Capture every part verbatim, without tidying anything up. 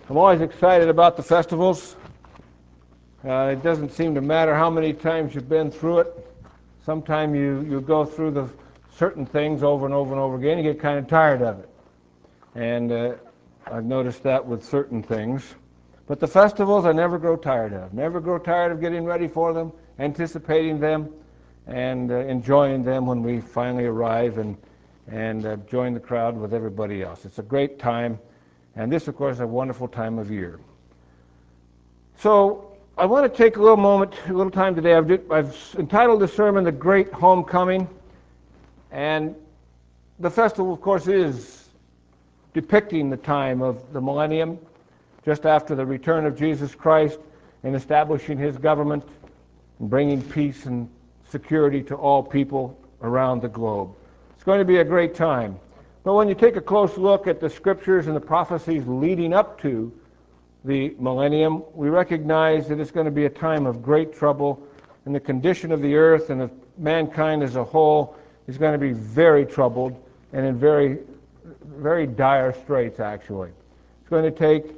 I'm always excited about the festivals. Uh, it doesn't seem to matter how many times you've been through it. Sometimes you, you go through the certain things over and over and over again, you get kind of tired of it. And uh, I've noticed that with certain things. But the festivals I never grow tired of. Never grow tired of getting ready for them, anticipating them, and uh, enjoying them when we finally arrive and, and uh, join the crowd with everybody else. It's a great time, and this, of course, is a wonderful time of year. So I want to take a little moment, a little time today. I've, did, I've entitled the sermon, The Great Homecoming, and the festival, of course, is depicting the time of the millennium, just after the return of Jesus Christ and establishing his government and bringing peace and security to all people around the globe. It's going to be a great time. But when you take a close look at the scriptures and the prophecies leading up to the millennium, we recognize that it's going to be a time of great trouble, and the condition of the earth and of mankind as a whole is going to be very troubled and in very, very dire straits, actually. It's going to take,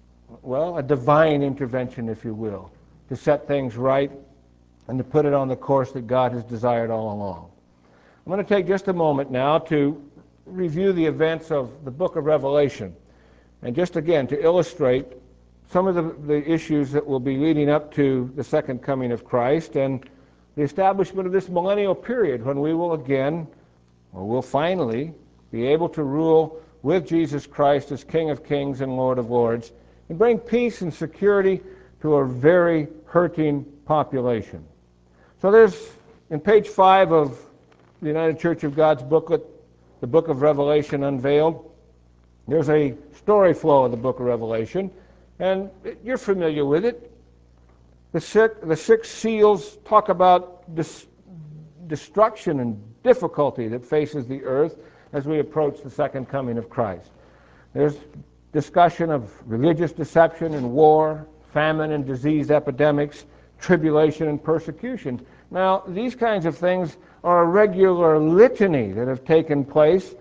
well, a divine intervention, if you will, to set things right and to put it on the course that God has desired all along. I'm going to take just a moment now to review the events of the book of Revelation, and just again to illustrate some of the, the issues that will be leading up to the second coming of Christ and the establishment of this millennial period when we will again, or will finally, be able to rule with Jesus Christ as King of Kings and Lord of Lords and bring peace and security to a very hurting population. So there's, in page five of the United Church of God's booklet, the book of Revelation Unveiled, there's a story flow of the book of Revelation, and you're familiar with it. The six, the six seals talk about dis, destruction and difficulty that faces the earth as we approach the second coming of Christ. There's discussion of religious deception and war, famine and disease epidemics, tribulation and persecution. Now, these kinds of things are a regular litany that have taken place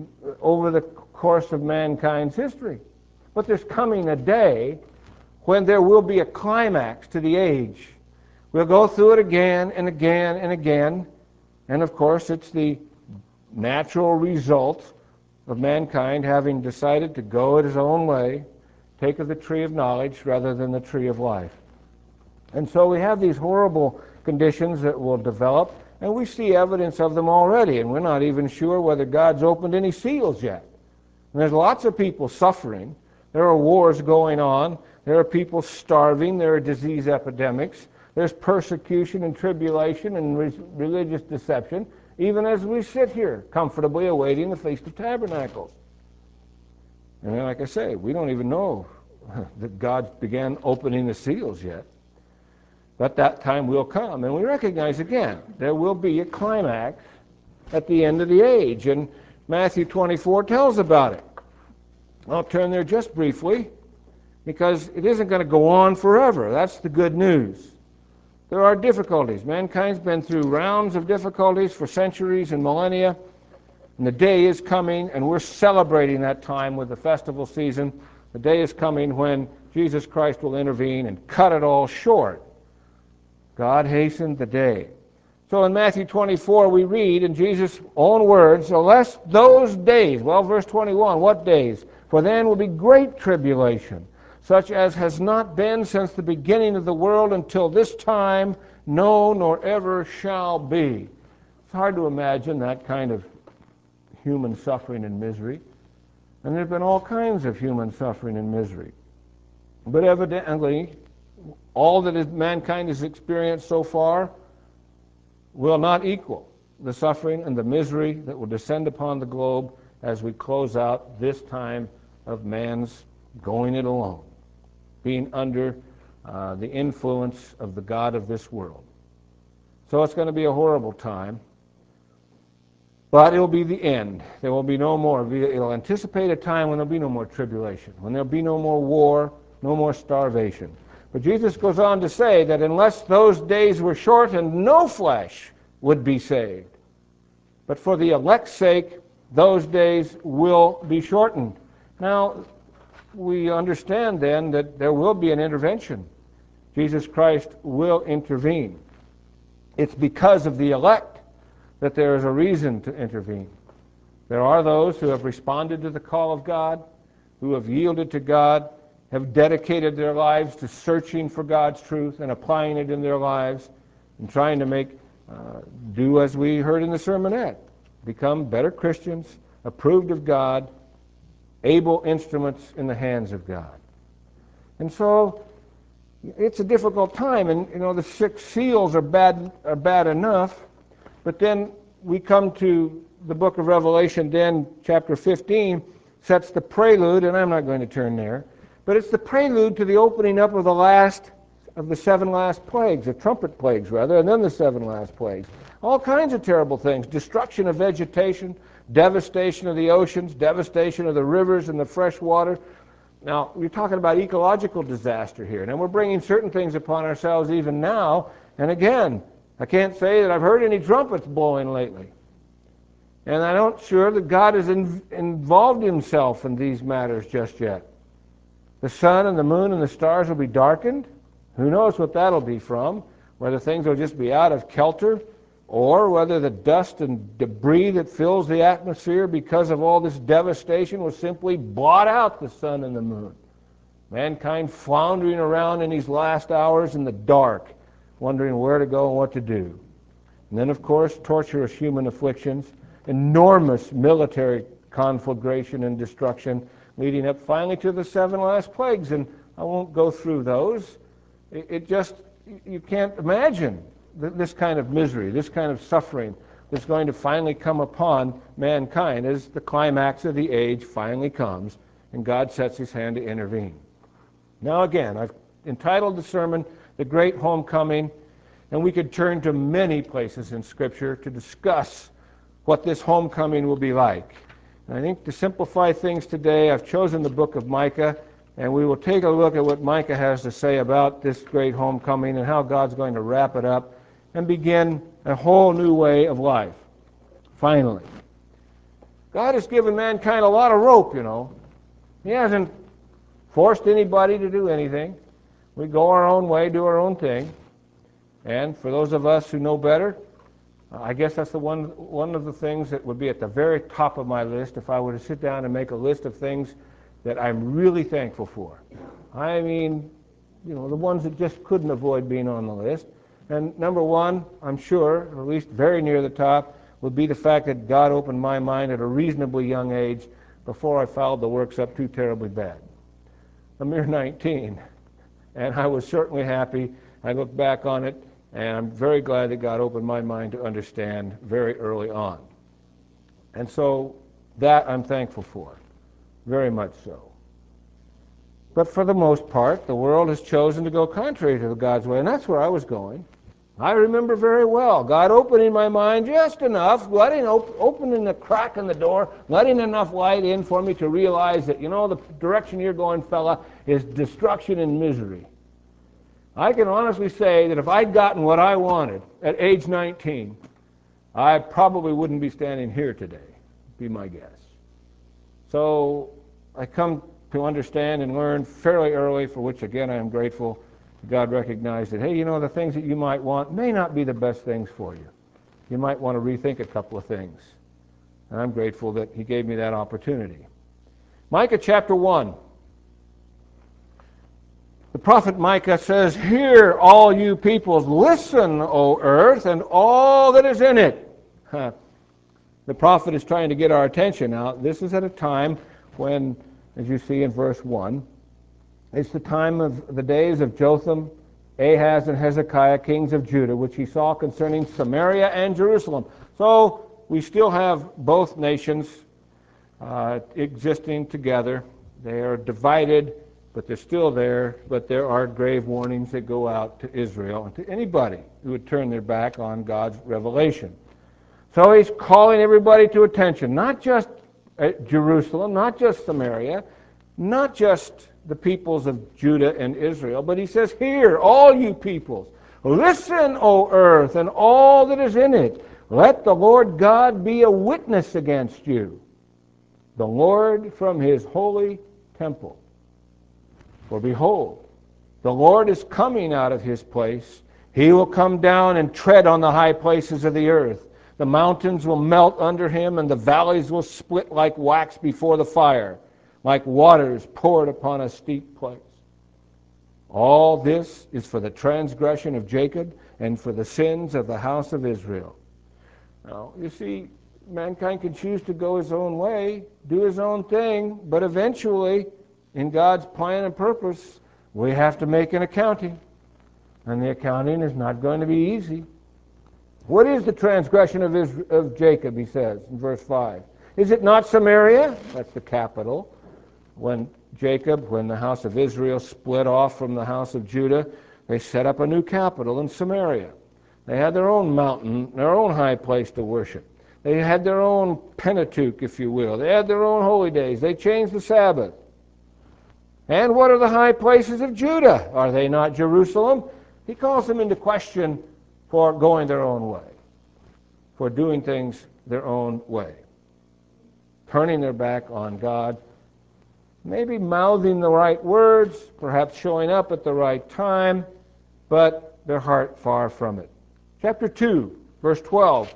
over the course of mankind's history. But there's coming a day when there will be a climax to the age. We'll go through it again and again and again, and of course it's the natural result of mankind having decided to go it his own way, take of the tree of knowledge rather than the tree of life. And so we have these horrible conditions that will develop, and we see evidence of them already, and we're not even sure whether God's opened any seals yet. And there's lots of people suffering. There are wars going on. There are people starving. There are disease epidemics. There's persecution and tribulation and re- religious deception, even as we sit here comfortably awaiting the Feast of Tabernacles. And then, like I say, we don't even know that God began opening the seals yet. But that time will come. And we recognize, again, there will be a climax at the end of the age. And Matthew twenty-four tells about it. I'll turn there just briefly, because it isn't going to go on forever. That's the good news. There are difficulties. Mankind's been through rounds of difficulties for centuries and millennia, and the day is coming, and we're celebrating that time with the festival season. The day is coming when Jesus Christ will intervene and cut it all short. God hastened the day. So in Matthew twenty-four we read in Jesus' own words, unless those days, well, verse twenty-one, what days? For then will be great tribulation, such as has not been since the beginning of the world until this time, no, nor ever shall be. It's hard to imagine that kind of human suffering and misery. And there have been all kinds of human suffering and misery. But evidently, all that is, mankind has experienced so far will not equal the suffering and the misery that will descend upon the globe as we close out this time of man's going it alone, being under uh, the influence of the God of this world. So it's going to be a horrible time, but it will be the end. There will be no more. It will anticipate a time when there will be no more tribulation, when there will be no more war, no more starvation. But Jesus goes on to say that unless those days were shortened, no flesh would be saved. But for the elect's sake, those days will be shortened. Now, we understand then that there will be an intervention. Jesus Christ will intervene. It's because of the elect that there is a reason to intervene. There are those who have responded to the call of God, who have yielded to God, have dedicated their lives to searching for God's truth and applying it in their lives and trying to make, uh, do as we heard in the sermonette, become better Christians, approved of God, able instruments in the hands of God. And so it's a difficult time, and you know the six seals are bad are bad enough, but then we come to the book of Revelation, then chapter fifteen sets the prelude, and I'm not going to turn there, but it's the prelude to the opening up of the last of the seven last plagues, the trumpet plagues rather, and then the seven last plagues. All kinds of terrible things: destruction of vegetation, devastation of the oceans, devastation of the rivers and the fresh water. Now, we're talking about ecological disaster here, and we're bringing certain things upon ourselves even now. And again, I can't say that I've heard any trumpets blowing lately. And I'm not sure that God has in, involved himself in these matters just yet. The sun and the moon and the stars will be darkened. Who knows what that'll be from? Whether things will just be out of kilter, or whether the dust and debris that fills the atmosphere because of all this devastation will simply blot out the sun and the moon. Mankind floundering around in these last hours in the dark, wondering where to go and what to do. And then, of course, torturous human afflictions, enormous military conflagration and destruction, leading up finally to the seven last plagues. And I won't go through those. It, it just, you can't imagine this kind of misery, this kind of suffering that's going to finally come upon mankind as the climax of the age finally comes and God sets his hand to intervene. Now again, I've entitled the sermon, The Great Homecoming, and we could turn to many places in Scripture to discuss what this homecoming will be like. And I think to simplify things today, I've chosen the book of Micah, and we will take a look at what Micah has to say about this great homecoming and how God's going to wrap it up and begin a whole new way of life. Finally, God has given mankind a lot of rope, you know. He hasn't forced anybody to do anything. We go our own way, do our own thing. And for those of us who know better, I guess that's the one one of the things that would be at the very top of my list if I were to sit down and make a list of things that I'm really thankful for. I mean, you know, the ones that just couldn't avoid being on the list. And number one, I'm sure, or at least very near the top, would be the fact that God opened my mind at a reasonably young age before I fouled the works up too terribly bad. A mere nineteen. And I was certainly happy. I look back on it, and I'm very glad that God opened my mind to understand very early on. And so that I'm thankful for, very much so. But for the most part, the world has chosen to go contrary to God's way, and that's where I was going. I remember very well God opening my mind just enough, letting op- opening the crack in the door, letting enough light in for me to realize that, you know, the direction you're going, fella, is destruction and misery. I can honestly say that if I'd gotten what I wanted at age nineteen, I probably wouldn't be standing here today, be my guess. So I come to understand and learn fairly early, for which again I am grateful. God recognized that, hey, you know, the things that you might want may not be the best things for you. You might want to rethink a couple of things. And I'm grateful that he gave me that opportunity. Micah chapter one. The prophet Micah says, "Hear, all you peoples, listen, O earth, and all that is in it." Huh. The prophet is trying to get our attention. Now, this is at a time when, as you see in verse one, it's the time of the days of Jotham, Ahaz, and Hezekiah, kings of Judah, which he saw concerning Samaria and Jerusalem. So we still have both nations uh, existing together. They are divided, but they're still there. But there are grave warnings that go out to Israel and to anybody who would turn their back on God's revelation. So he's calling everybody to attention, not just at Jerusalem, not just Samaria, not just the peoples of Judah and Israel, but he says, "Hear, all you peoples, listen, O earth, and all that is in it. Let the Lord God be a witness against you, the Lord from his holy temple." For behold, the Lord is coming out of his place. He will come down and tread on the high places of the earth. The mountains will melt under him, and the valleys will split like wax before the fire, like waters poured upon a steep place. All this is for the transgression of Jacob and for the sins of the house of Israel. Now, you see, mankind can choose to go his own way, do his own thing, but eventually, in God's plan and purpose, we have to make an accounting. And the accounting is not going to be easy. What is the transgression of, Israel, of Jacob, he says in verse five? Is it not Samaria? That's the capital. When Jacob, when the house of Israel split off from the house of Judah, they set up a new capital in Samaria. They had their own mountain, their own high place to worship. They had their own Pentateuch, if you will. They had their own holy days. They changed the Sabbath. And what are the high places of Judah? Are they not Jerusalem? He calls them into question for going their own way, for doing things their own way, turning their back on God, maybe mouthing the right words, perhaps showing up at the right time, but their heart far from it. Chapter two, verse twelve.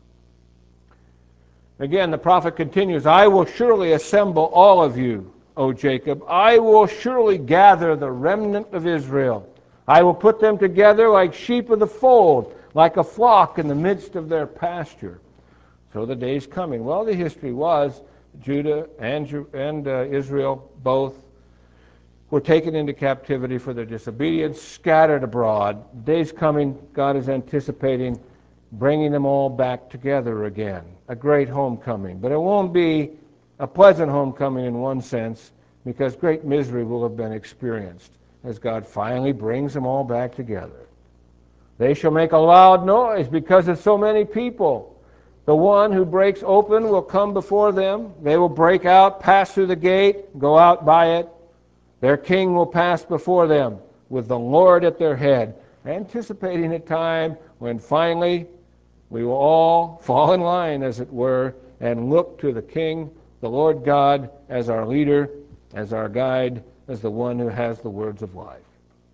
Again, the prophet continues, I will surely assemble all of you, O Jacob. I will surely gather the remnant of Israel. I will put them together like sheep of the fold, like a flock in the midst of their pasture. So the day's coming. Well, the history was Judah and, and uh, Israel both were taken into captivity for their disobedience, scattered abroad. The day's coming, God is anticipating bringing them all back together again. A great homecoming. But it won't be a pleasant homecoming in one sense, because great misery will have been experienced as God finally brings them all back together. They shall make a loud noise because of so many people. The one who breaks open will come before them. They will break out, pass through the gate, go out by it. Their king will pass before them with the Lord at their head, anticipating a time when finally we will all fall in line, as it were, and look to the King, the Lord God, as our leader, as our guide, as the one who has the words of life.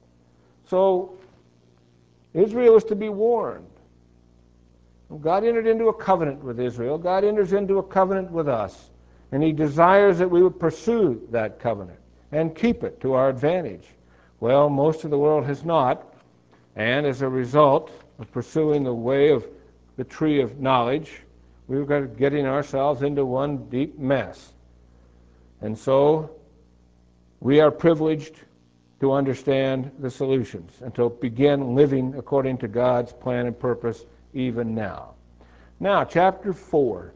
So, Israel is to be warned. God entered into a covenant with Israel. God enters into a covenant with us. And he desires that we would pursue that covenant and keep it to our advantage. Well, most of the world has not. And as a result of pursuing the way of the tree of knowledge, we've got getting ourselves into one deep mess. And so we are privileged to understand the solutions and to begin living according to God's plan and purpose even now. Now, chapter four.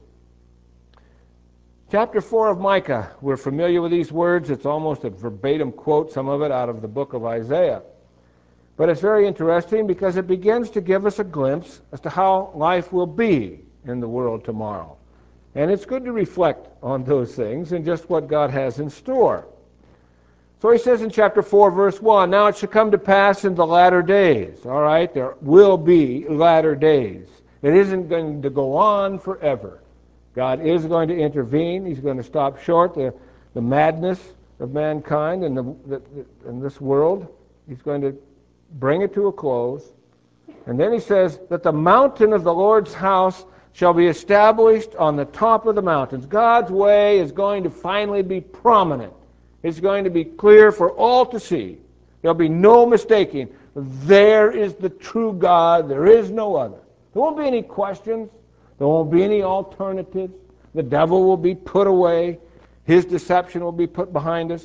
Chapter four of Micah. We're familiar with these words. It's almost a verbatim quote, some of it out of the book of Isaiah. But it's very interesting because it begins to give us a glimpse as to how life will be in the world tomorrow. And it's good to reflect on those things and just what God has in store. So he says in chapter four, verse one, now it shall come to pass in the latter days. All right, there will be latter days. It isn't going to go on forever. God is going to intervene. He's going to stop short the, the madness of mankind in, the, the, in this world. He's going to bring it to a close. And then he says that the mountain of the Lord's house shall be established on the top of the mountains. God's way is going to finally be prominent. It's going to be clear for all to see. There'll be no mistaking. There is the true God. There is no other. There won't be any questions. There won't be any alternatives. The devil will be put away. His deception will be put behind us.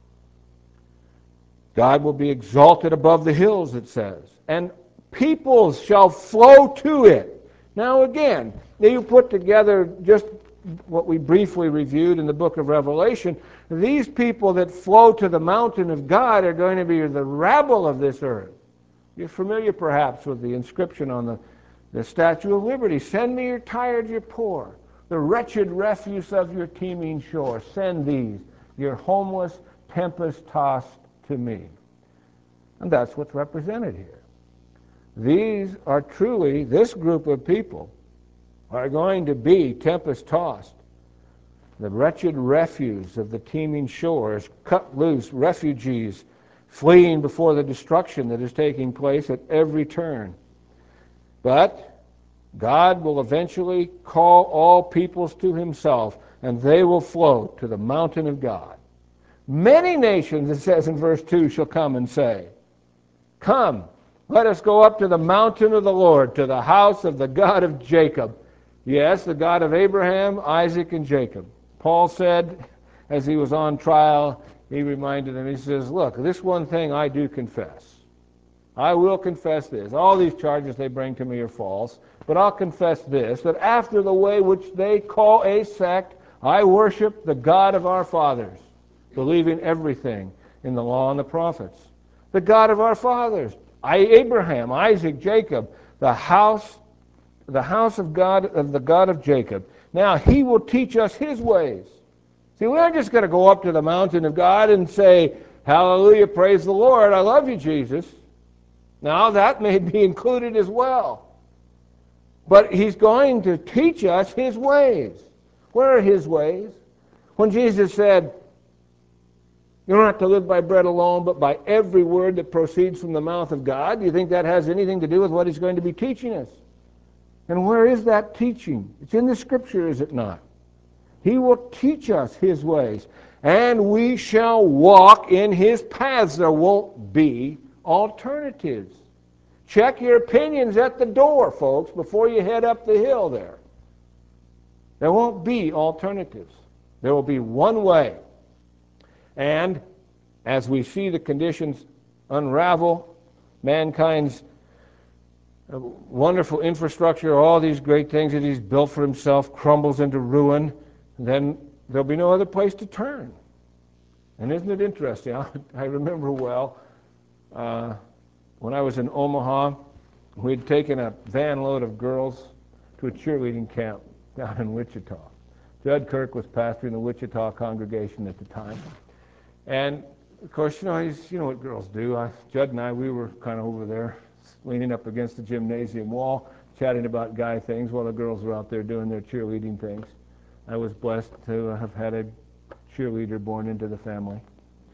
God will be exalted above the hills, it says. And peoples shall flow to it. Now again, you put together just what we briefly reviewed in the book of Revelation. These people that flow to the mountain of God are going to be the rabble of this earth. You're familiar perhaps with the inscription on the, the Statue of Liberty. Send me your tired, your poor, the wretched refuse of your teeming shore. Send these, your homeless, tempest-tossed, to me. And that's what's represented here. These are truly, this group of people are going to be tempest-tossed. The wretched refuse of the teeming shore is cut loose, refugees fleeing before the destruction that is taking place at every turn. But God will eventually call all peoples to himself, and they will flow to the mountain of God. Many nations, it says in verse two, shall come and say, "Come, let us go up to the mountain of the Lord, to the house of the God of Jacob." Yes, the God of Abraham, Isaac, and Jacob. Paul said, as he was on trial, he reminded them, he says, "Look, this one thing I do confess. I will confess this. All these charges they bring to me are false, but I'll confess this, that after the way which they call a sect, I worship the God of our fathers, believing everything in the law and the prophets. The God of our fathers, I, Abraham, Isaac, Jacob, the house, the house of God, of the God of Jacob. Now he will teach us his ways." See, we aren't just going to go up to the mountain of God and say, "Hallelujah, praise the Lord, I love you, Jesus." Now that may be included as well. But he's going to teach us his ways. Where are his ways? When Jesus said, "You don't have to live by bread alone, but by every word that proceeds from the mouth of God," do you think that has anything to do with what he's going to be teaching us? And where is that teaching? It's in the Scripture, is it not? He will teach us his ways, and we shall walk in his paths. There won't be alternatives. Check your opinions at the door, folks, before you head up the hill there. There won't be alternatives. There will be one way. And as we see the conditions unravel, mankind's wonderful infrastructure, all these great things that he's built for himself, crumbles into ruin, then there'll be no other place to turn. And isn't it interesting? I, I remember well, uh, when I was in Omaha, we'd taken a van load of girls to a cheerleading camp down in Wichita. Judd Kirk was pastoring the Wichita congregation at the time. And, of course, you know, he's, you know what girls do. I, Judd and I, we were kind of over there leaning up against the gymnasium wall, chatting about guy things while the girls were out there doing their cheerleading things. I was blessed to have had a cheerleader born into the family.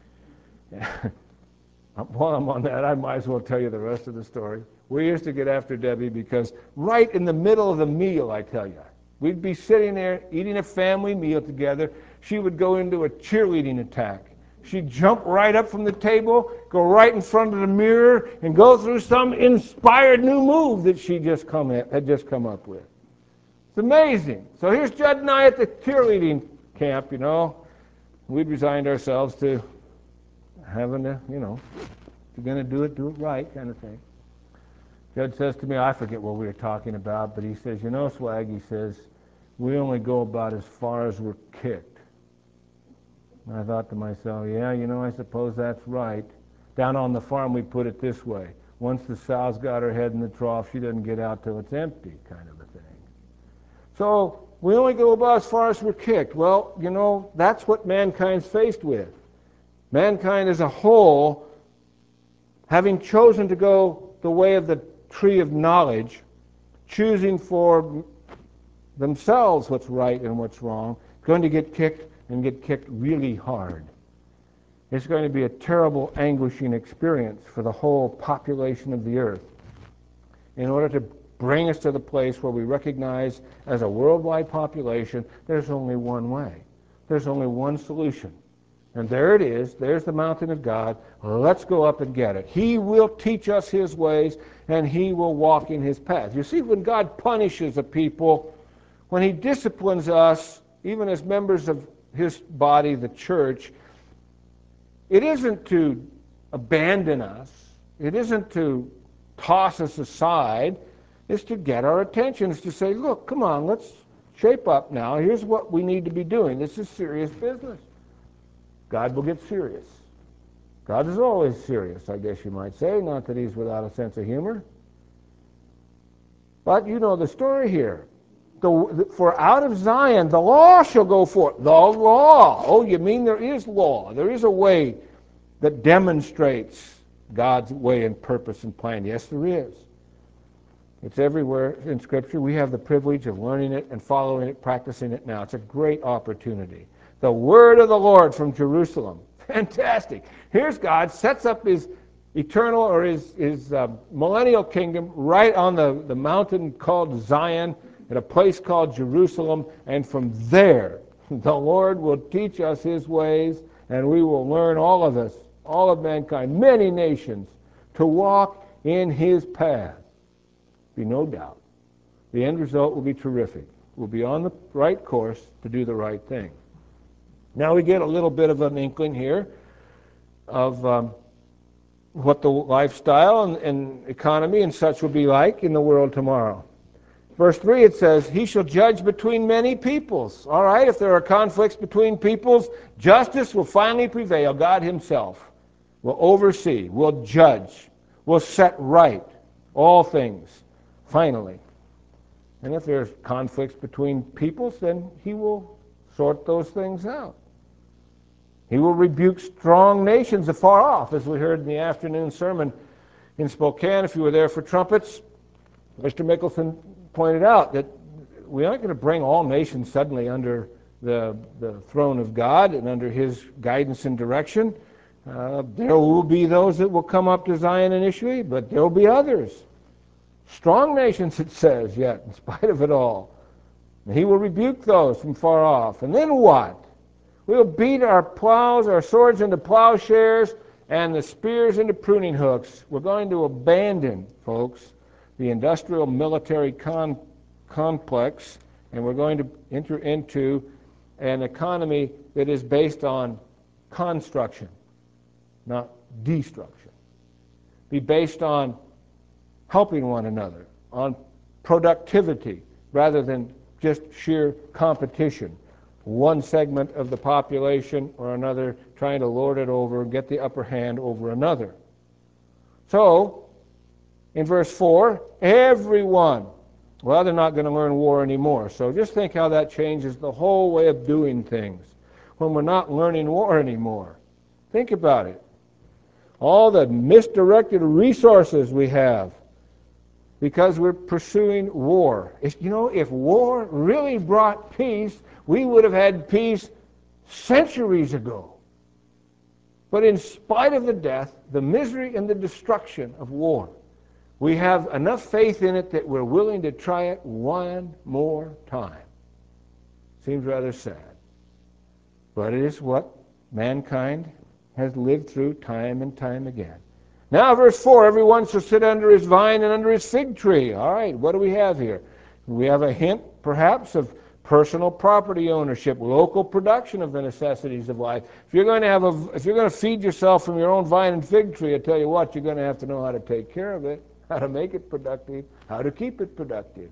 While I'm on that, I might as well tell you the rest of the story. We used to get after Debbie because right in the middle of the meal, I tell you, we'd be sitting there eating a family meal together. She would go into a cheerleading attack. She'd jump right up from the table, go right in front of the mirror, and go through some inspired new move that she just come at, had just come up with. It's amazing. So here's Judd and I at the cheerleading camp, you know. We'd resigned ourselves to having to, you know, if you're going to do it, do it right kind of thing. Judd says to me, I forget what we were talking about, but he says, "You know, Swag," he says, "we only go about as far as we're kicked." And I thought to myself, yeah, you know, I suppose that's right. Down on the farm, we put it this way. Once the sow's got her head in the trough, she doesn't get out till it's empty, kind of a thing. So we only go about as far as we're kicked. Well, you know, that's what mankind's faced with. Mankind as a whole, having chosen to go the way of the tree of knowledge, choosing for themselves what's right and what's wrong, going to get kicked and get kicked really hard. It's going to be a terrible, anguishing experience for the whole population of the earth. In order to bring us to the place where we recognize as a worldwide population, there's only one way. There's only one solution. And there it is. There's the mountain of God. Let's go up and get it. He will teach us his ways, and he will walk in his path. You see, when God punishes a people, when he disciplines us, even as members of his body, the church, it isn't to abandon us. It isn't to toss us aside. It's to get our attention. It's to say, look, come on, let's shape up now. Here's what we need to be doing. This is serious business. God will get serious. God is always serious, I guess you might say. Not that he's without a sense of humor. But you know the story here. The, for out of Zion the law shall go forth. The law. Oh, you mean there is law. There is a way that demonstrates God's way and purpose and plan. Yes, there is. It's everywhere in Scripture. We have the privilege of learning it and following it, practicing it now. It's a great opportunity. The word of the Lord from Jerusalem. Fantastic. Here's God, sets up his eternal or his, his uh, millennial kingdom right on the, the mountain called Zion, at a place called Jerusalem, and from there the Lord will teach us his ways, and we will learn, all of us, all of mankind, many nations, to walk in his path. Be no doubt. The end result will be terrific. We'll be on the right course to do the right thing. Now we get a little bit of an inkling here of um, what the lifestyle and, and economy and such will be like in the world tomorrow. Verse three, it says, he shall judge between many peoples. All right, if there are conflicts between peoples, justice will finally prevail. God himself will oversee, will judge, will set right all things, finally. And if there's conflicts between peoples, then he will sort those things out. He will rebuke strong nations afar off, as we heard in the afternoon sermon in Spokane. If you were there for trumpets, Mister Mickelson pointed out that we aren't going to bring all nations suddenly under the, the throne of God and under his guidance and direction. Uh, there will be those that will come up to Zion initially, but there will be others. Strong nations, it says, yet, in spite of it all. And he will rebuke those from far off. And then what? We'll beat our plows, our swords into plowshares, and the spears into pruning hooks. We're going to abandon, folks, the industrial military con- complex, and we're going to enter into an economy that is based on construction, not destruction. Be based on helping one another, on productivity, rather than just sheer competition. One segment of the population or another trying to lord it over, get the upper hand over another. So, in verse four, everyone, well, they're not going to learn war anymore. So just think how that changes the whole way of doing things when we're not learning war anymore. Think about it. All the misdirected resources we have because we're pursuing war. If, you know, if war really brought peace, we would have had peace centuries ago. But in spite of the death, the misery, and the destruction of war, we have enough faith in it that we're willing to try it one more time. Seems rather sad. But it is what mankind has lived through time and time again. Now, verse four, everyone shall sit under his vine and under his fig tree. All right, what do we have here? We have a hint, perhaps, of personal property ownership, local production of the necessities of life. If you're going to have a, if you're going to feed yourself from your own vine and fig tree, I tell you what, you're going to have to know how to take care of it, how to make it productive, how to keep it productive.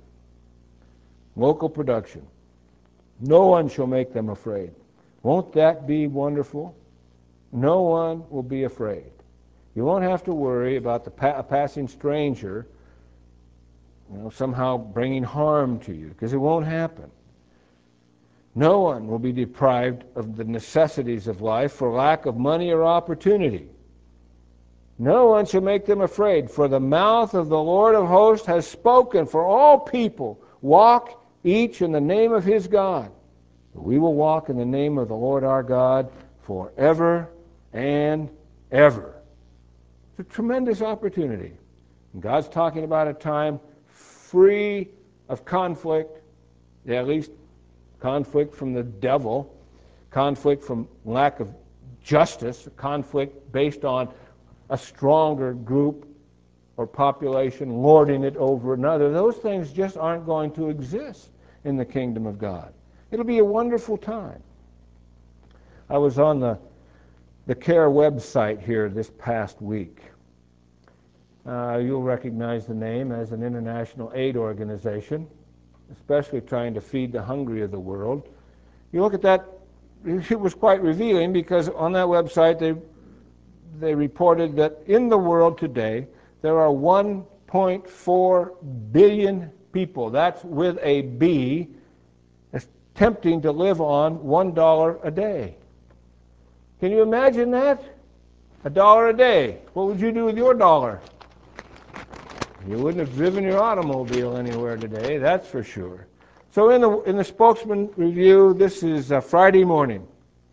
Local production. No one shall make them afraid. Won't that be wonderful? No one will be afraid. You won't have to worry about the pa- a passing stranger, you know, somehow bringing harm to you, because it won't happen. No one will be deprived of the necessities of life for lack of money or opportunity. No one shall make them afraid, for the mouth of the Lord of hosts has spoken for all people. Walk each in the name of his God. We will walk in the name of the Lord our God forever and ever. It's a tremendous opportunity. And God's talking about a time free of conflict, yeah, at least conflict from the devil, conflict from lack of justice, conflict based on a stronger group or population lording it over another. Those things just aren't going to exist in the kingdom of God. It'll be a wonderful time. I was on the the CARE website here this past week. Uh, you'll recognize the name as an international aid organization, especially trying to feed the hungry of the world. You look at that, it was quite revealing, because on that website they they reported that in the world today there are one point four billion people, that's with a B, attempting to live on one dollar a day. Can you imagine that? A dollar a day. What would you do with your dollar? You wouldn't have driven your automobile anywhere today, that's for sure. So in the, in the Spokesman Review, this is uh, Friday morning.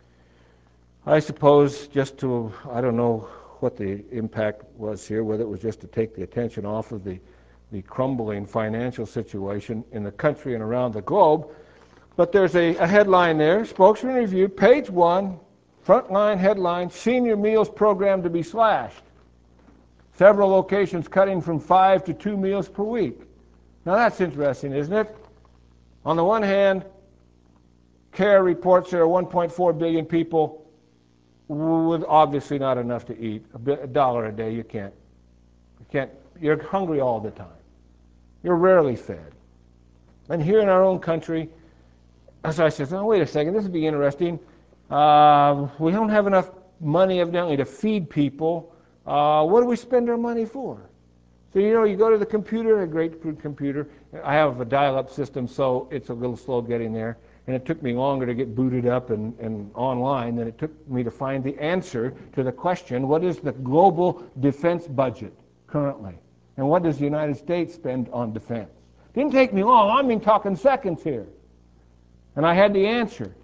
I suppose just to, I don't know what the impact was here, whether it was just to take the attention off of the, the crumbling financial situation in the country and around the globe. But there's a, a headline there, Spokesman Review, page one, frontline headline, senior meals program to be slashed. Several locations cutting from five to two meals per week. Now that's interesting, isn't it? On the one hand, CARE reports there are one point four billion people with obviously not enough to eat. A, bit, a dollar a day, you can't. You can't. You're hungry all the time. You're rarely fed. And here in our own country, as I said, oh, wait a second, this would be interesting. Uh, we don't have enough money evidently to feed people. Uh, what do we spend our money for? So, you know, you go to the computer, a great computer. I have a dial-up system, so it's a little slow getting there. And it took me longer to get booted up and, and online than it took me to find the answer to the question, what is the global defense budget currently? And what does the United States spend on defense? Didn't take me long. I mean talking seconds here. And I had the answer.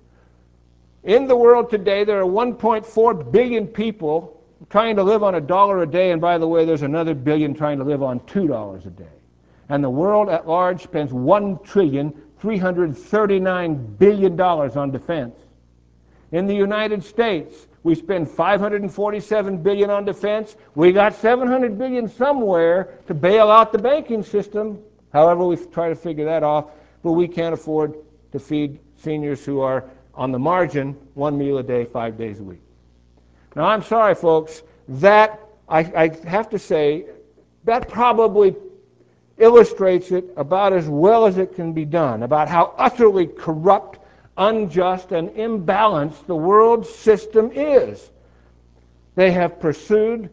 In the world today, there are one point four billion people trying to live on a dollar a day, and by the way, there's another billion trying to live on two dollars a day. And the world at large spends one trillion three hundred thirty-nine billion dollars on defense. In the United States, we spend five hundred forty-seven billion dollars on defense. We got seven hundred billion dollars somewhere to bail out the banking system. However, we try to figure that off, but we can't afford to feed seniors who are on the margin one meal a day, five days a week. Now, I'm sorry, folks, that, I, I have to say, that probably illustrates it about as well as it can be done, about how utterly corrupt, unjust, and imbalanced the world system is. They have pursued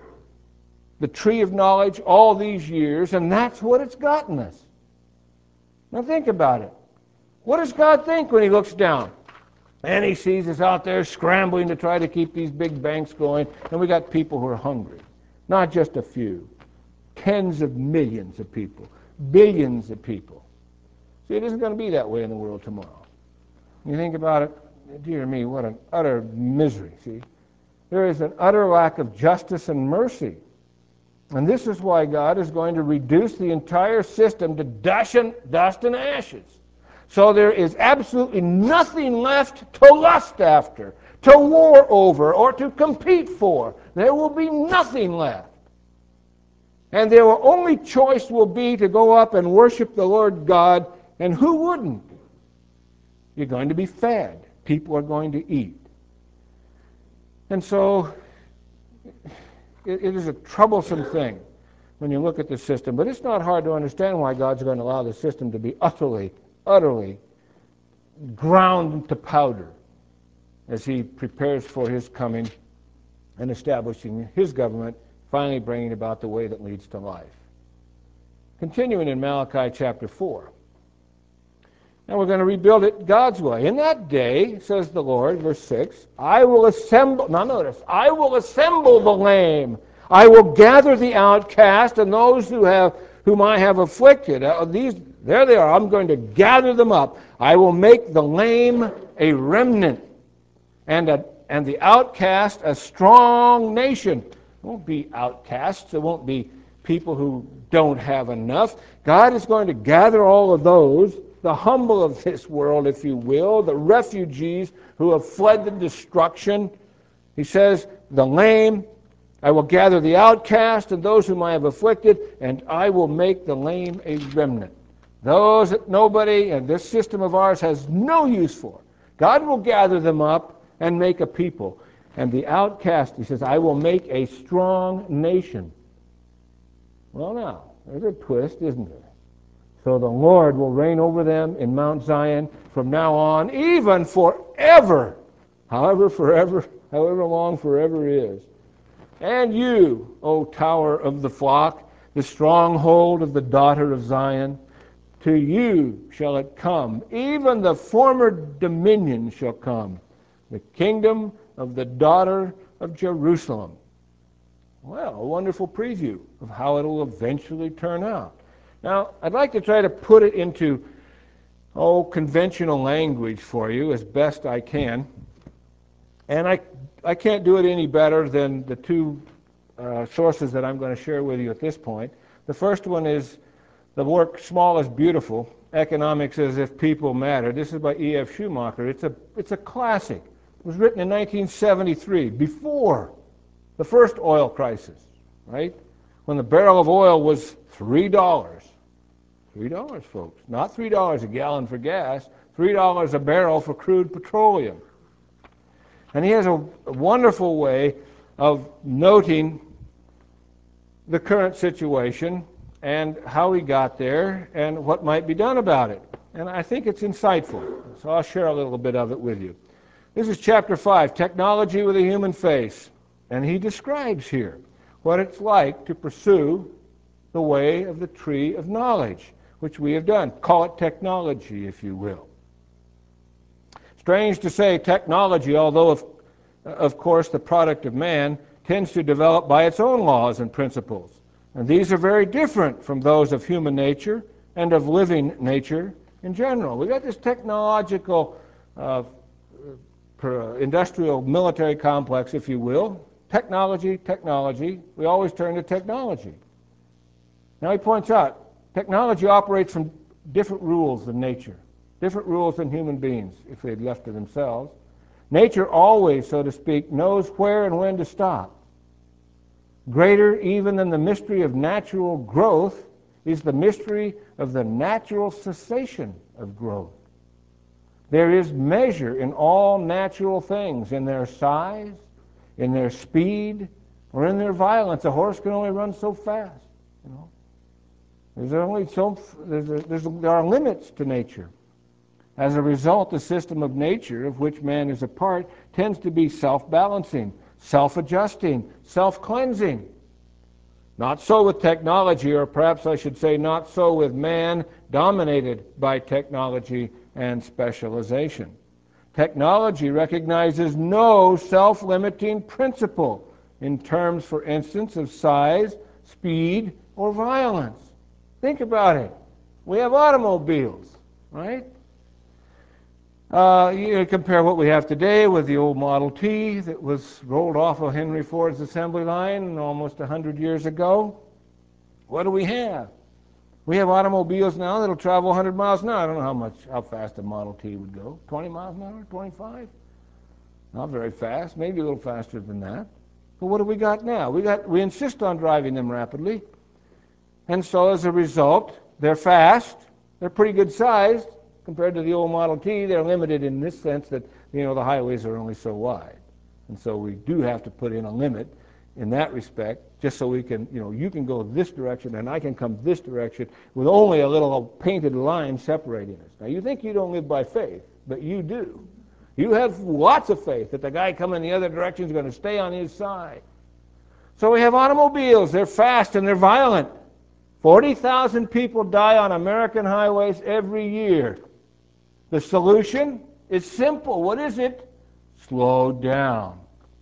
the tree of knowledge all these years, and that's what it's gotten us. Now think about it. What does God think when he looks down? And he sees us out there scrambling to try to keep these big banks going, and we got people who are hungry. Not just a few. Tens of millions of people. Billions of people. See, it isn't going to be that way in the world tomorrow. You think about it, dear me, what an utter misery, see? There is an utter lack of justice and mercy. And this is why God is going to reduce the entire system to dust and, dust and ashes. So there is absolutely nothing left to lust after, to war over, or to compete for. There will be nothing left. And their only choice will be to go up and worship the Lord God, and who wouldn't? You're going to be fed. People are going to eat. And so it, it is a troublesome thing when you look at the system, but it's not hard to understand why God's going to allow the system to be utterly utterly ground to powder as he prepares for his coming and establishing his government, finally bringing about the way that leads to life. Continuing in Malachi chapter four. Now we're going to rebuild it God's way. In that day, says the Lord, verse six, I will assemble, now notice, I will assemble the lame. I will gather the outcast and those who have whom I have afflicted. Uh, these, there they are. I'm going to gather them up. I will make the lame a remnant, and a, and the outcast a strong nation. It won't be outcasts. It won't be people who don't have enough. God is going to gather all of those, the humble of this world, if you will, the refugees who have fled the destruction. He says, the lame, I will gather the outcast and those whom I have afflicted, and I will make the lame a remnant. Those that nobody, and this system of ours has no use for. God will gather them up and make a people. And the outcast, he says, I will make a strong nation. Well now, there's a twist, isn't there? So the Lord will reign over them in Mount Zion from now on, even forever. However, forever, however long forever is. And you, O tower of the flock, the stronghold of the daughter of Zion, to you shall it come, even the former dominion shall come, the kingdom of the daughter of Jerusalem. Well, a wonderful preview of how it will eventually turn out. Now, I'd like to try to put it into, oh, conventional language for you as best I can. And I, I can't do it any better than the two uh, sources that I'm going to share with you at this point. The first one is the work Small is Beautiful, Economics as If People Matter. This is by E F Schumacher. It's a, it's a classic. It was written in nineteen seventy-three, before the first oil crisis, right? When the barrel of oil was three dollars. three dollars, folks. Not three dollars a gallon for gas, three dollars a barrel for crude petroleum. And he has a, a wonderful way of noting the current situation and how we got there and what might be done about it. And I think it's insightful, so I'll share a little bit of it with you. This is chapter five, Technology with a Human Face. And he describes here what it's like to pursue the way of the tree of knowledge, which we have done. Call it technology, if you will. Strange to say, technology, although of, of course the product of man, tends to develop by its own laws and principles. And these are very different from those of human nature and of living nature in general. We've got this technological, uh, industrial, military complex, if you will. Technology, technology. We always turn to technology. Now he points out, technology operates from different rules than nature, different rules than human beings, if they'd left to themselves. Nature always, so to speak, knows where and when to stop. Greater even than the mystery of natural growth is the mystery of the natural cessation of growth. There is measure in all natural things, in their size, in their speed, or in their violence. A horse can only run so fast. You know, there's only so there's, a, there's a, there are limits to nature. As a result, the system of nature of which man is a part tends to be self-balancing, self-adjusting, self-cleansing. Not so with technology, or perhaps I should say not so with man dominated by technology and specialization. Technology recognizes no self-limiting principle in terms, for instance, of size, speed, or violence. Think about it. We have automobiles, right? Uh, you compare what we have today with the old Model T that was rolled off of Henry Ford's assembly line almost one hundred years ago. What do we have? We have automobiles now that'll travel one hundred miles an hour. I don't know how much, how fast a Model T would go. twenty miles an hour, twenty-five? Not very fast, maybe a little faster than that. But what do we got now? We got, we insist on driving them rapidly. And so as a result, they're fast, they're pretty good sized. Compared to the old Model T, they're limited in this sense that, you know, the highways are only so wide. And so we do have to put in a limit in that respect, just so we can, you know, you can go this direction and I can come this direction with only a little painted line separating us. Now, you think you don't live by faith, but you do. You have lots of faith that the guy coming the other direction is going to stay on his side. So we have automobiles. They're fast and they're violent. forty thousand people die on American highways every year. The solution is simple. What is it? Slow down.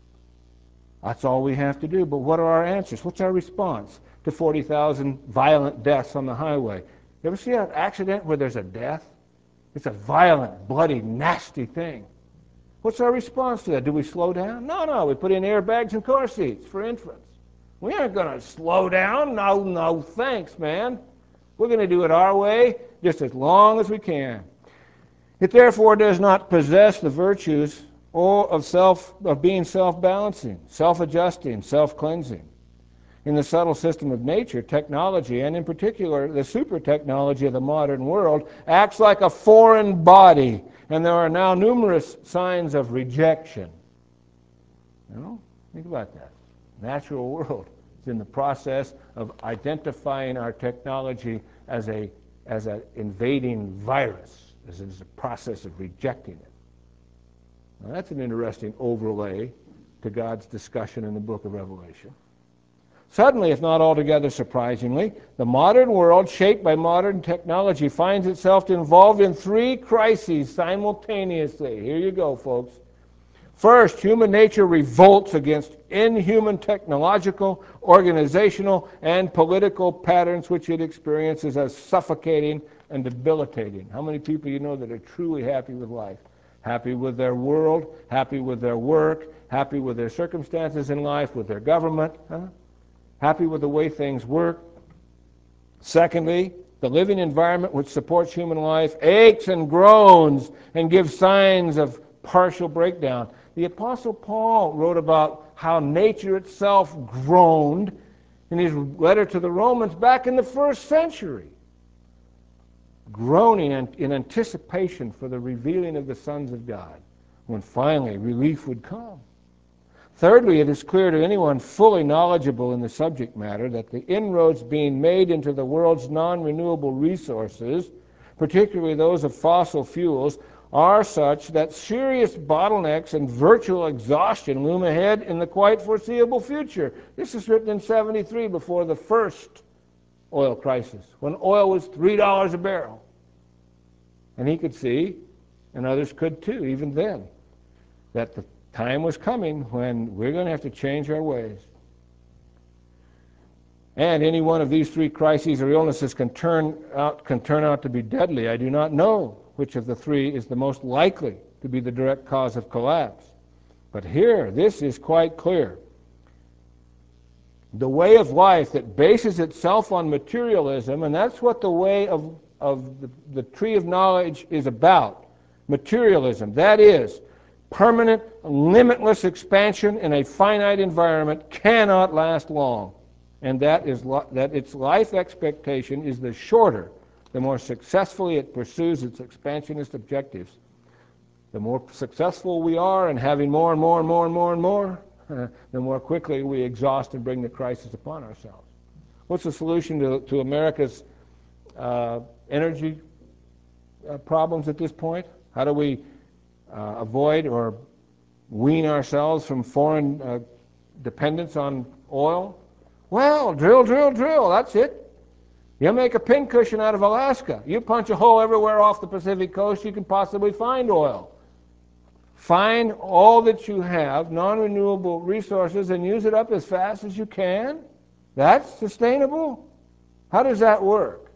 That's all we have to do. But what are our answers? What's our response to forty thousand violent deaths on the highway? You ever see an accident where there's a death? It's a violent, bloody, nasty thing. What's our response to that? Do we slow down? No, no. We put in airbags and car seats for infants. We aren't going to slow down. No, no, thanks, man. We're going to do it our way just as long as we can. It therefore does not possess the virtues or of self of being self-balancing, self-adjusting, self-cleansing. In the subtle system of nature, technology, and in particular the super technology of the modern world, acts like a foreign body, and there are now numerous signs of rejection. You know, think about that. Natural world is in the process of identifying our technology as a as an invading virus. This is a process of rejecting it. Now that's an interesting overlay to God's discussion in the book of Revelation. Suddenly, if not altogether surprisingly, the modern world, shaped by modern technology, finds itself involved in three crises simultaneously. Here you go, folks. First, human nature revolts against inhuman technological, organizational, and political patterns which it experiences as suffocating and debilitating. How many people you know that are truly happy with life? Happy with their world, happy with their work, happy with their circumstances in life, with their government, huh? Happy with the way things work. Secondly, the living environment which supports human life aches and groans and gives signs of partial breakdown. The Apostle Paul wrote about how nature itself groaned in his letter to the Romans back in the first century, groaning in anticipation for the revealing of the sons of God, when finally relief would come. Thirdly, it is clear to anyone fully knowledgeable in the subject matter that the inroads being made into the world's non-renewable resources, particularly those of fossil fuels, are such that serious bottlenecks and virtual exhaustion loom ahead in the quite foreseeable future. This is written in seventy-three, before the first oil crisis, when oil was three dollars a barrel. And he could see, and others could too, even then, that the time was coming when we're going to have to change our ways. And any one of these three crises or illnesses can turn out, can turn out to be deadly. I do not know which of the three is the most likely to be the direct cause of collapse. But here, this is quite clear. The way of life that bases itself on materialism, and that's what the way of, of the, the tree of knowledge is about, materialism. That is, permanent, limitless expansion in a finite environment cannot last long. And that is that its life expectation is the shorter, the more successfully it pursues its expansionist objectives. The more successful we are in having more and more and more and more and more, uh, the more quickly we exhaust and bring the crisis upon ourselves. What's the solution to, to America's uh, energy uh, problems at this point? How do we uh, avoid or wean ourselves from foreign uh, dependence on oil? Well, drill, drill, drill, that's it. You make a pincushion out of Alaska. You punch a hole everywhere off the Pacific coast you can possibly find oil. Find all that you have, non-renewable resources, and use it up as fast as you can. That's sustainable. How does that work?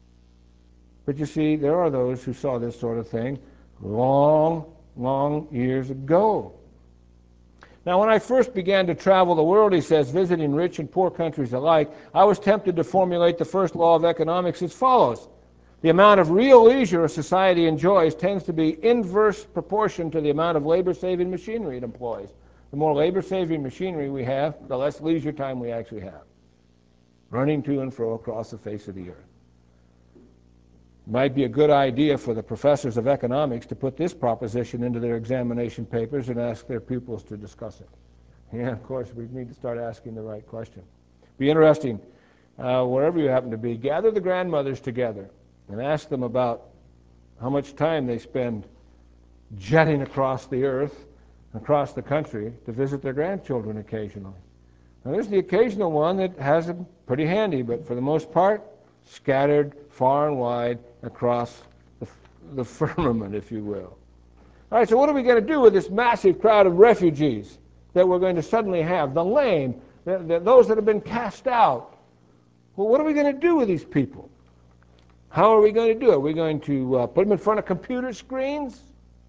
But you see, there are those who saw this sort of thing long, long years ago. Now, when I first began to travel the world, he says, visiting rich and poor countries alike, I was tempted to formulate the first law of economics as follows. The amount of real leisure a society enjoys tends to be inverse proportion to the amount of labor-saving machinery it employs. The more labor-saving machinery we have, the less leisure time we actually have, running to and fro across the face of the earth. Might be a good idea for the professors of economics to put this proposition into their examination papers and ask their pupils to discuss it. Yeah, of course, we need to start asking the right question. Be interesting, uh, wherever you happen to be, gather the grandmothers together and ask them about how much time they spend jetting across the earth, across the country, to visit their grandchildren occasionally. Now, there's the occasional one that has them pretty handy, but for the most part, scattered far and wide across the, the firmament, if you will. All right, so what are we going to do with this massive crowd of refugees that we're going to suddenly have? The lame, the, the, those that have been cast out. Well, what are we going to do with these people? How are we going to do it? Are we going to uh, put them in front of computer screens?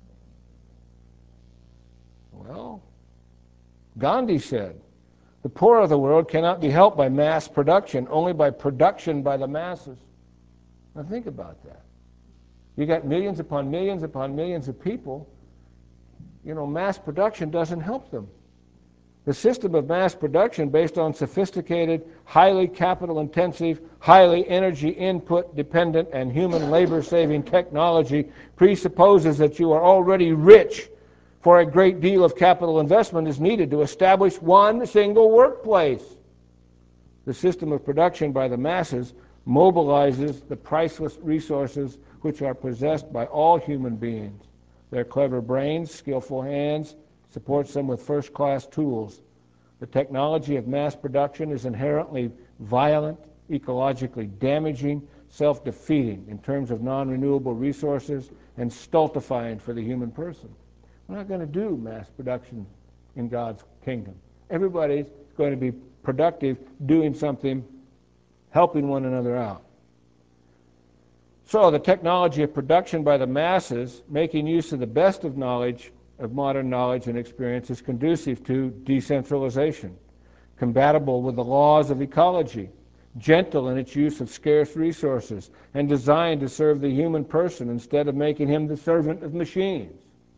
Well, Gandhi said, the poor of the world cannot be helped by mass production, only by production by the masses. Now think about that. You got millions upon millions upon millions of people. You know, mass production doesn't help them. The system of mass production based on sophisticated, highly capital-intensive, highly energy input dependent, and human labor-saving technology presupposes that you are already rich, for a great deal of capital investment is needed to establish one single workplace. The system of production by the masses mobilizes the priceless resources which are possessed by all human beings. Their clever brains, skillful hands, supports them with first-class tools. The technology of mass production is inherently violent, ecologically damaging, self-defeating in terms of non-renewable resources, and stultifying for the human person. We're not going to do mass production in God's kingdom. Everybody's going to be productive, doing something, helping one another out. So the technology of production by the masses, making use of the best of knowledge, of modern knowledge and experience, is conducive to decentralization, compatible with the laws of ecology, gentle in its use of scarce resources, and designed to serve the human person instead of making him the servant of machines.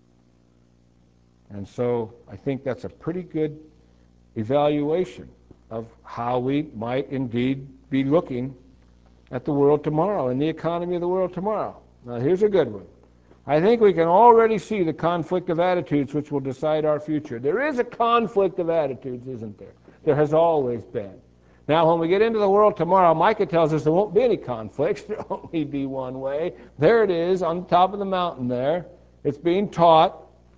And so I think that's a pretty good evaluation of how we might indeed be looking at the world tomorrow and the economy of the world tomorrow. Now here's a good one. I think we can already see the conflict of attitudes which will decide our future. There is a conflict of attitudes, isn't there? There has always been. Now when we get into the world tomorrow, Micah tells us there won't be any conflicts. There will only be one way. There it is on the top of the mountain there. It's being taught.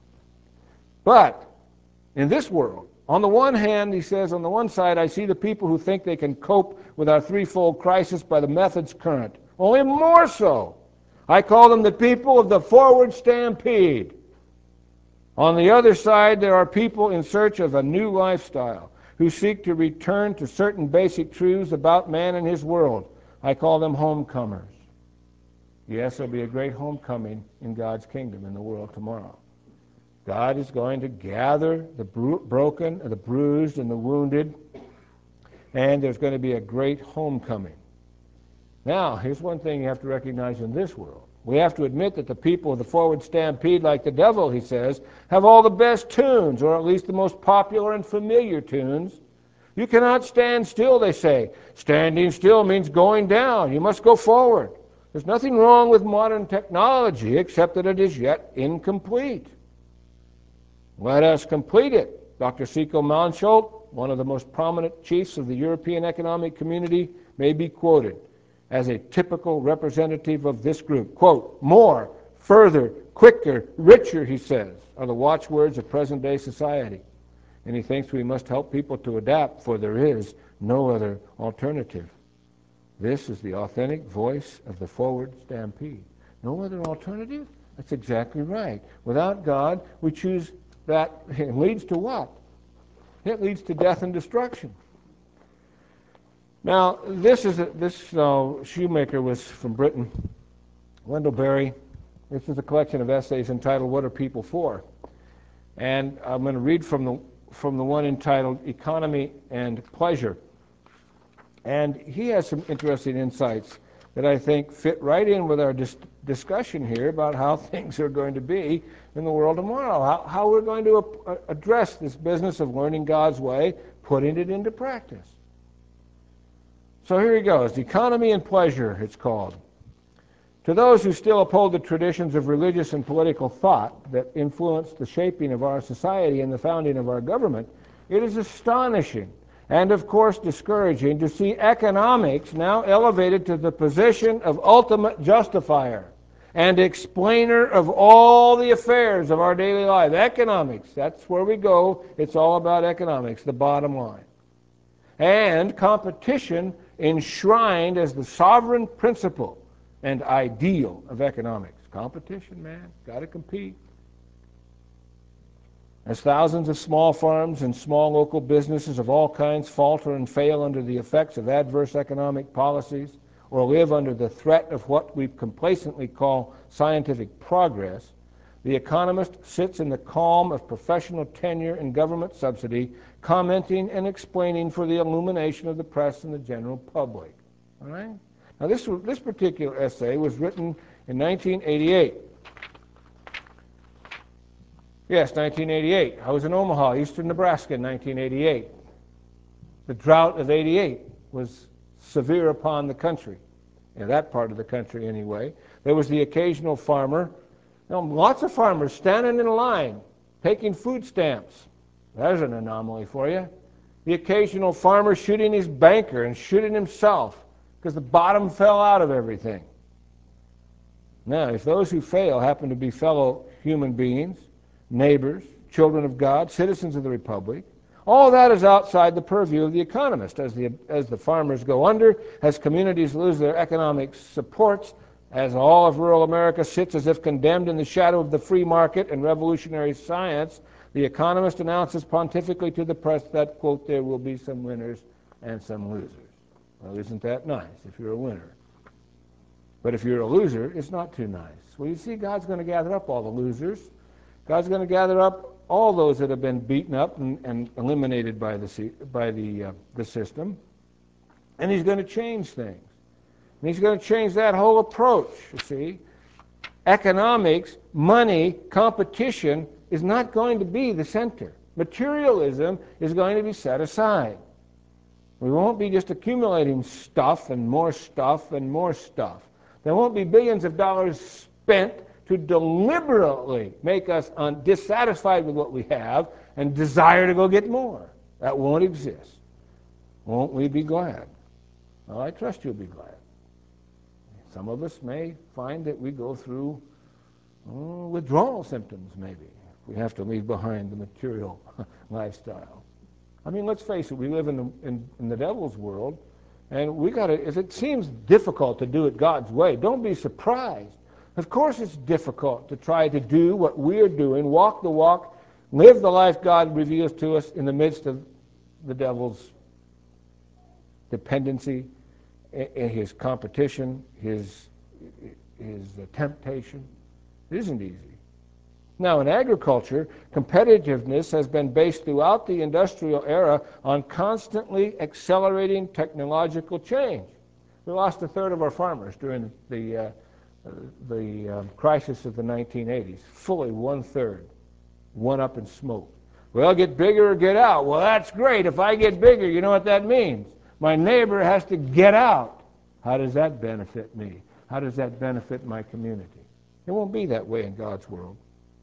But in this world, on the one hand, he says, on the one side, I see the people who think they can cope with our threefold crisis by the methods current. Only more so. I call them the people of the forward stampede. On the other side, there are people in search of a new lifestyle who seek to return to certain basic truths about man and his world. I call them homecomers. Yes, there'll be a great homecoming in God's kingdom in the world tomorrow. God is going to gather the bro- broken, the bruised, and the wounded, and there's going to be a great homecoming. Now, here's one thing you have to recognize in this world. We have to admit that the people of the forward stampede, like the devil, he says, have all the best tunes, or at least the most popular and familiar tunes. You cannot stand still, they say. Standing still means going down. You must go forward. There's nothing wrong with modern technology except that it is yet incomplete. Let us complete it. Doctor Cecil Mansholt, one of the most prominent chiefs of the European Economic Community, may be quoted as a typical representative of this group. Quote, more, further, quicker, richer, he says, are the watchwords of present-day society. And he thinks we must help people to adapt, for there is no other alternative. This is the authentic voice of the forward stampede. No other alternative? That's exactly right. Without God, we choose that. It leads to what? It leads to death and destruction. Now, this is a, this uh, Shoemaker was from Britain. Wendell Berry. This is a collection of essays entitled "What Are People For?" And I'm going to read from the from the one entitled "Economy and Pleasure." And he has some interesting insights that I think fit right in with our dis- discussion here about how things are going to be in the world tomorrow, how, how we're going to a- address this business of learning God's way, putting it into practice. So here he goes. Economy and Pleasure, it's called. To those who still uphold the traditions of religious and political thought that influenced the shaping of our society and the founding of our government, it is astonishing and, of course, discouraging to see economics now elevated to the position of ultimate justifier and explainer of all the affairs of our daily life. Economics, that's where we go. It's all about economics, the bottom line. And competition enshrined as the sovereign principle and ideal of economics. Competition, man, got to compete. As thousands of small farms and small local businesses of all kinds falter and fail under the effects of adverse economic policies, or live under the threat of what we complacently call scientific progress, the economist sits in the calm of professional tenure and government subsidy, commenting and explaining for the illumination of the press and the general public. All right? Now, this, this particular essay was written in nineteen eighty-eight. Yes, nineteen eighty-eight. I was in Omaha, eastern Nebraska in nineteen eighty-eight. The drought of eighty-eight was severe upon the country, in that part of the country anyway. There was the occasional farmer, you know, lots of farmers standing in a line, taking food stamps. There's an anomaly for you. The occasional farmer shooting his banker and shooting himself because the bottom fell out of everything. Now, if those who fail happen to be fellow human beings, neighbors, children of God, citizens of the Republic, all that is outside the purview of the economist. As the, as the farmers go under, as communities lose their economic supports, As all of rural America sits as if condemned in the shadow of the free market and revolutionary science, the Economist announces pontifically to the press that, quote, there will be some winners and some losers. Well, isn't that nice if you're a winner? But if you're a loser, it's not too nice. Well, you see, God's going to gather up all the losers. God's going to gather up all those that have been beaten up and, and eliminated by the, by the, uh, the system. And he's going to change things. And he's going to change that whole approach, you see. Economics, money, competition is not going to be the center. Materialism is going to be set aside. We won't be just accumulating stuff and more stuff and more stuff. There won't be billions of dollars spent to deliberately make us un- dissatisfied with what we have and desire to go get more. That won't exist. Won't we be glad? Well, I trust you'll be glad. Some of us may find that we go through oh, withdrawal symptoms, maybe. We have to leave behind the material lifestyle. I mean, let's face it, we live in the, in, in the devil's world, and we got to, if it seems difficult to do it God's way, don't be surprised. Of course it's difficult to try to do what we're doing, walk the walk, live the life God reveals to us in the midst of the devil's dependency, his competition, his, his temptation. It isn't easy. Now, in agriculture, competitiveness has been based throughout the industrial era on constantly accelerating technological change. We lost a third of our farmers during the, uh, the uh, crisis of the nineteen eighties. Fully one-third, one up in smoke. Well, get bigger or get out. Well, that's great. If I get bigger, you know what that means? My neighbor has to get out. How does that benefit me? How does that benefit my community? It won't be that way in God's world.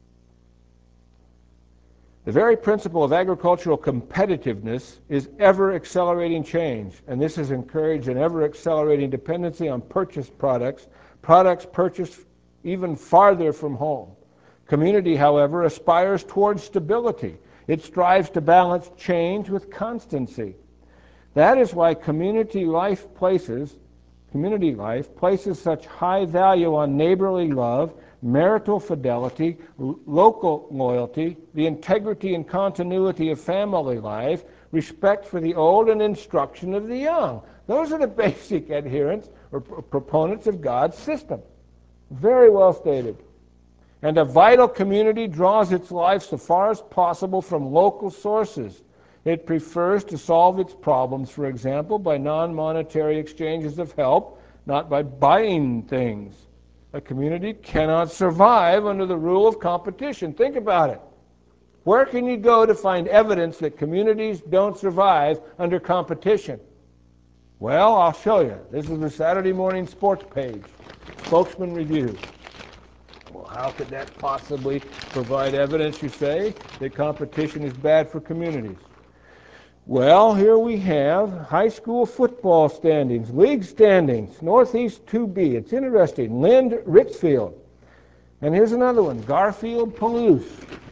The very principle of agricultural competitiveness is ever-accelerating change, and this has encouraged an ever-accelerating dependency on purchased products, products purchased even farther from home. Community, however, aspires towards stability. It strives to balance change with constancy. That is why community life places, community life places such high value on neighborly love, marital fidelity, l- local loyalty, the integrity and continuity of family life, respect for the old, and instruction of the young. Those are the basic adherents or p- proponents of God's system. Very well stated. And a vital community draws its life so far as possible from local sources. It prefers to solve its problems, for example, by non-monetary exchanges of help, not by buying things. A community cannot survive under the rule of competition. Think about it. Where can you go to find evidence that communities don't survive under competition? Well, I'll show you. This is the Saturday Morning Sports page, Spokesman Review. Well, how could that possibly provide evidence, you say, that competition is bad for communities? Well, here we have high school football standings, league standings, Northeast two B. It's interesting. Lind, Richfield. And here's another one, Garfield, Palouse.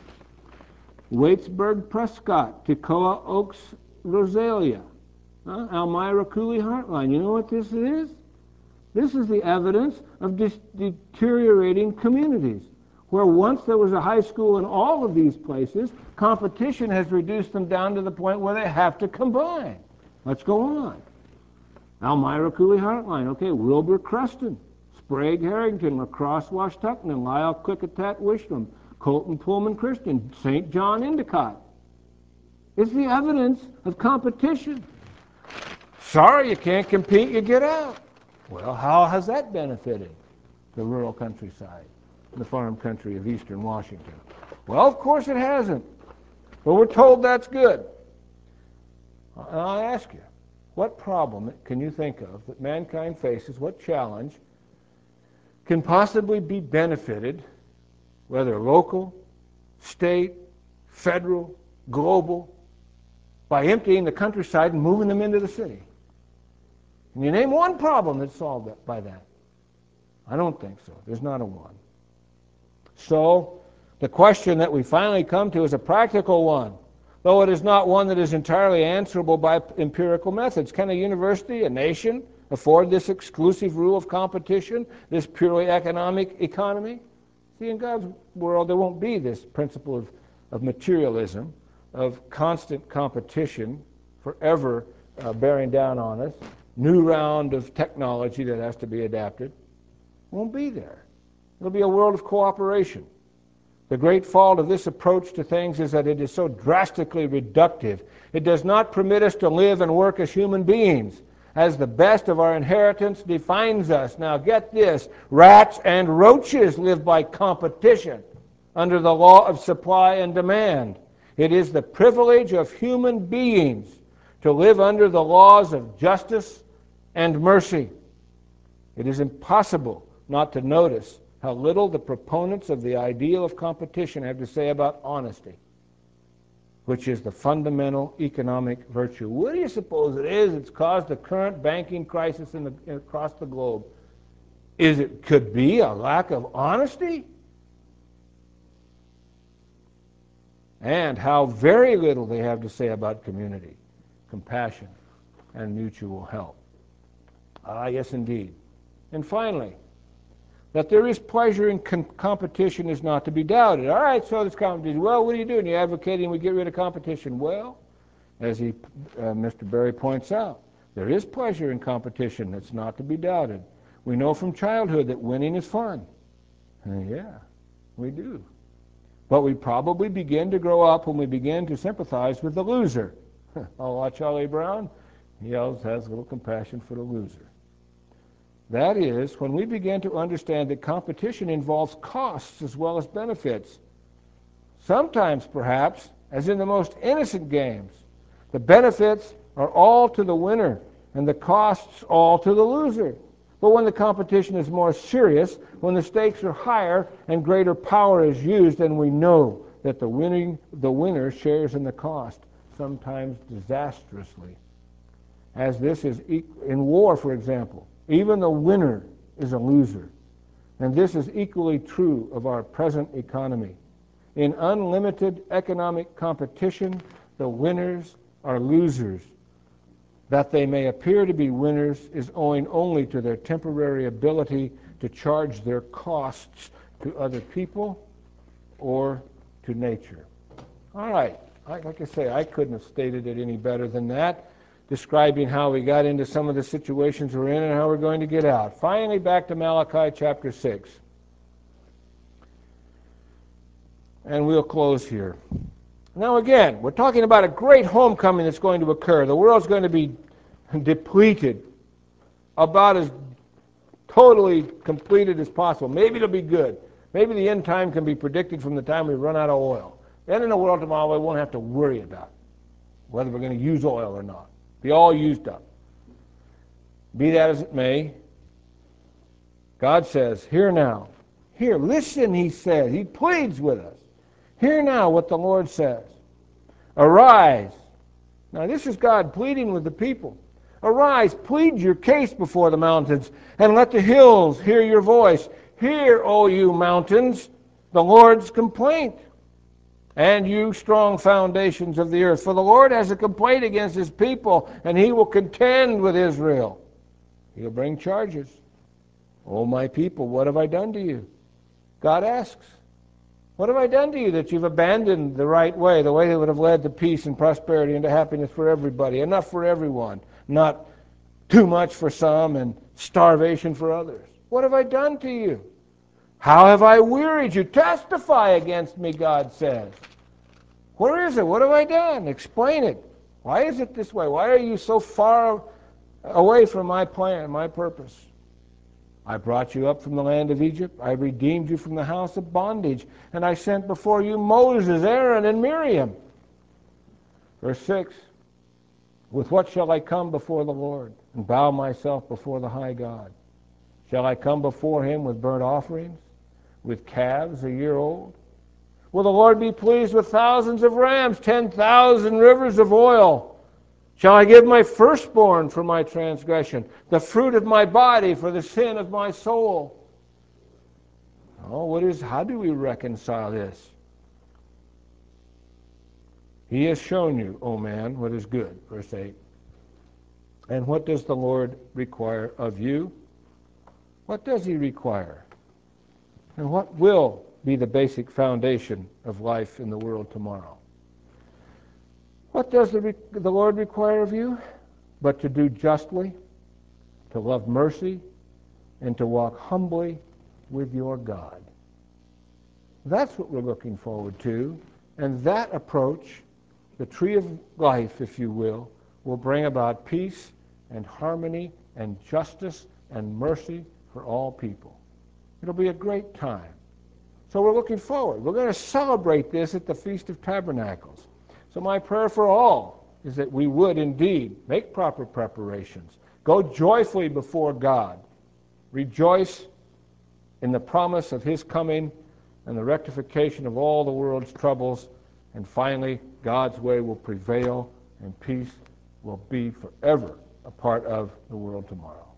Waitsburg, Prescott. Toccoa Oaks, Rosalia. Huh? Elmira, Cooley, Heartline. You know what this is? This is the evidence of dis- deteriorating communities, where once there was a high school in all of these places, competition has reduced them down to the point where they have to combine. Let's go on. Elmira, Cooley, Heartline. Okay, Wilbur, Creston. Sprague, Harrington. La Crosse, Washtuckman. Lisle, Klickitat, Wishlam. Colton, Pullman, Christian. Saint John, Endicott. It's the evidence of competition. Sorry, you can't compete, you get out. Well, how has that benefited the rural countryside, the farm country of eastern Washington? Well, of course it hasn't. But we're told that's good. And I'll ask you, what problem can you think of that mankind faces, what challenge can possibly be benefited, whether local, state, federal, global, by emptying the countryside and moving them into the city? Can you name one problem that's solved by that? I don't think so. There's not a one. So, the question that we finally come to is a practical one, though it is not one that is entirely answerable by empirical methods. Can a university, a nation, afford this exclusive rule of competition, this purely economic economy? See, in God's world, there won't be this principle of, of materialism, of constant competition, forever uh, bearing down on us, new round of technology that has to be adapted. Won't be there. It'll be a world of cooperation. The great fault of this approach to things is that it is so drastically reductive. It does not permit us to live and work as human beings, as the best of our inheritance defines us. Now get this, rats and roaches live by competition under the law of supply and demand. It is the privilege of human beings to live under the laws of justice and mercy. It is impossible not to notice how little the proponents of the ideal of competition have to say about honesty, which is the fundamental economic virtue. What do you suppose it is that's caused the current banking crisis in the, across the globe? Is it could be a lack of honesty? And how very little they have to say about community, compassion, and mutual help. Ah, yes, indeed. And finally, that there is pleasure in com- competition is not to be doubted. All right, so there's competition. Well, what are you doing? You're advocating we get rid of competition. Well, as he, uh, Mister Berry points out, there is pleasure in competition that's not to be doubted. We know from childhood that winning is fun. Uh, yeah, we do. But we probably begin to grow up when we begin to sympathize with the loser. Oh, watch Charlie Brown. He always has a little compassion for the loser. That is, when we begin to understand that competition involves costs as well as benefits. Sometimes, perhaps, as in the most innocent games, the benefits are all to the winner and the costs all to the loser. But when the competition is more serious, when the stakes are higher and greater power is used, then we know that the winning, the winner shares in the cost, sometimes disastrously. As this is in war, for example. Even the winner is a loser. And this is equally true of our present economy. In unlimited economic competition, the winners are losers. That they may appear to be winners is owing only to their temporary ability to charge their costs to other people or to nature. All right, like I say, I couldn't have stated it any better than that, describing how we got into some of the situations we're in and how we're going to get out. Finally, back to Malachi chapter six. And we'll close here. Now again, we're talking about a great homecoming that's going to occur. The world's going to be depleted, about as totally completed as possible. Maybe it'll be good. Maybe the end time can be predicted from the time we run out of oil. Then in the world tomorrow, we won't have to worry about whether we're going to use oil or not. Be all used up. Be that as it may, God says, hear now. Hear, listen, he says. He pleads with us. Hear now what the Lord says. Arise. Now this is God pleading with the people. Arise, plead your case before the mountains, and let the hills hear your voice. Hear, O you mountains, the Lord's complaint. And you strong foundations of the earth. For the Lord has a complaint against his people, and he will contend with Israel. He'll bring charges. O my people, what have I done to you? God asks. What have I done to you that you've abandoned the right way, the way that would have led to peace and prosperity and to happiness for everybody, enough for everyone, not too much for some and starvation for others? What have I done to you? How have I wearied you? Testify against me, God says. Where is it? What have I done? Explain it. Why is it this way? Why are you so far away from my plan, my purpose? I brought you up from the land of Egypt. I redeemed you from the house of bondage. And I sent before you Moses, Aaron, and Miriam. Verse six. With what shall I come before the Lord and bow myself before the high God? Shall I come before him with burnt offerings, with calves a year old? Will the Lord be pleased with thousands of rams, ten thousand rivers of oil? Shall I give my firstborn for my transgression, the fruit of my body for the sin of my soul? Oh, what is, how do we reconcile this? He has shown you, O man, what is good, verse eight. And what does the Lord require of you? What does he require? And what will be the basic foundation of life in the world tomorrow? What does the, re- the Lord require of you? But to do justly, to love mercy, and to walk humbly with your God. That's what we're looking forward to. And that approach, the tree of life, if you will, will bring about peace and harmony and justice and mercy for all people. It'll be a great time. So we're looking forward. We're going to celebrate this at the Feast of Tabernacles. So my prayer for all is that we would indeed make proper preparations. Go joyfully before God. Rejoice in the promise of his coming and the rectification of all the world's troubles. And finally, God's way will prevail and peace will be forever a part of the world tomorrow.